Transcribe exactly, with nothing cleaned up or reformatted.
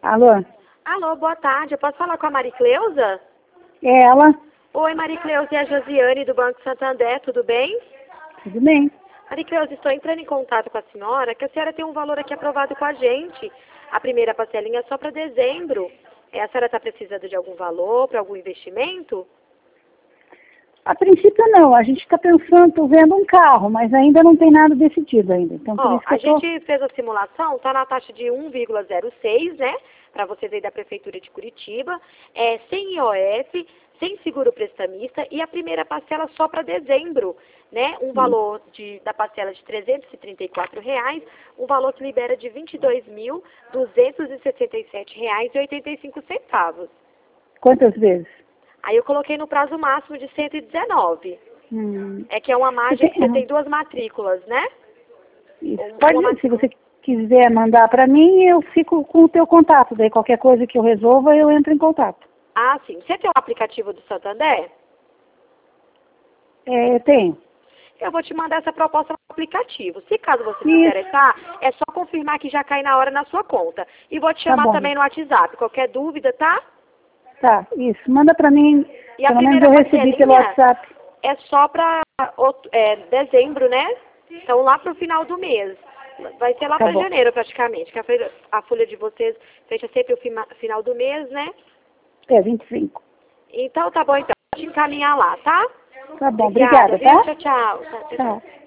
Alô? Alô, boa tarde. Eu posso falar com a Maricleusa? É ela? Oi, Maricleusa, é a Josiane do Banco Santander, tudo bem? Tudo bem. Maricleusa, estou entrando em contato com a senhora, que a senhora tem um valor aqui aprovado com a gente. A primeira parcelinha é só para dezembro. É, a senhora está precisando de algum valor, para algum investimento? A princípio não, a gente está pensando, estou vendo um carro, mas ainda não tem nada decidido ainda. Então por Ó, isso que a eu tô... gente fez a simulação, está na taxa de um vírgula zero seis, né? Para vocês aí da Prefeitura de Curitiba. É, sem I O F, sem seguro prestamista e a primeira parcela só para dezembro, né? Um valor de, da parcela de trezentos e trinta e quatro reais, um valor que libera de vinte e dois mil, duzentos e sessenta e sete reais e oitenta e cinco centavos. Quantas vezes? Aí eu coloquei no prazo máximo de cento e dezenove. Hum. É que é uma Você margem que tem- você tem duas matrículas, né? Isso. Um- Pode, uma se matrícula. você quiser mandar para mim, eu fico com o teu contato. Daí qualquer coisa que eu resolva, eu entro em contato. Ah, sim. Você tem o aplicativo do Santander? É, tenho. Eu vou te mandar essa proposta no aplicativo. Se caso você se Isso. interessar, é só confirmar que já cai na hora na sua conta. E vou te Tá chamar bom. também no WhatsApp. Qualquer dúvida, tá? Tá, isso. Manda para mim. E a Pelo menos primeira eu recebi pelo parcelinha WhatsApp. é só para é, dezembro, né? Então lá pro final do mês. Vai ser lá Tá para bom. janeiro praticamente, que a folha, a folha de vocês fecha sempre o fima- final do mês, né? É, vinte e cinco. Então tá bom, então. Vou te encaminhar lá, tá? Tá bom, Obrigada, obrigada, viu? tá? Tchau, tchau. Tchau, tchau. Tchau.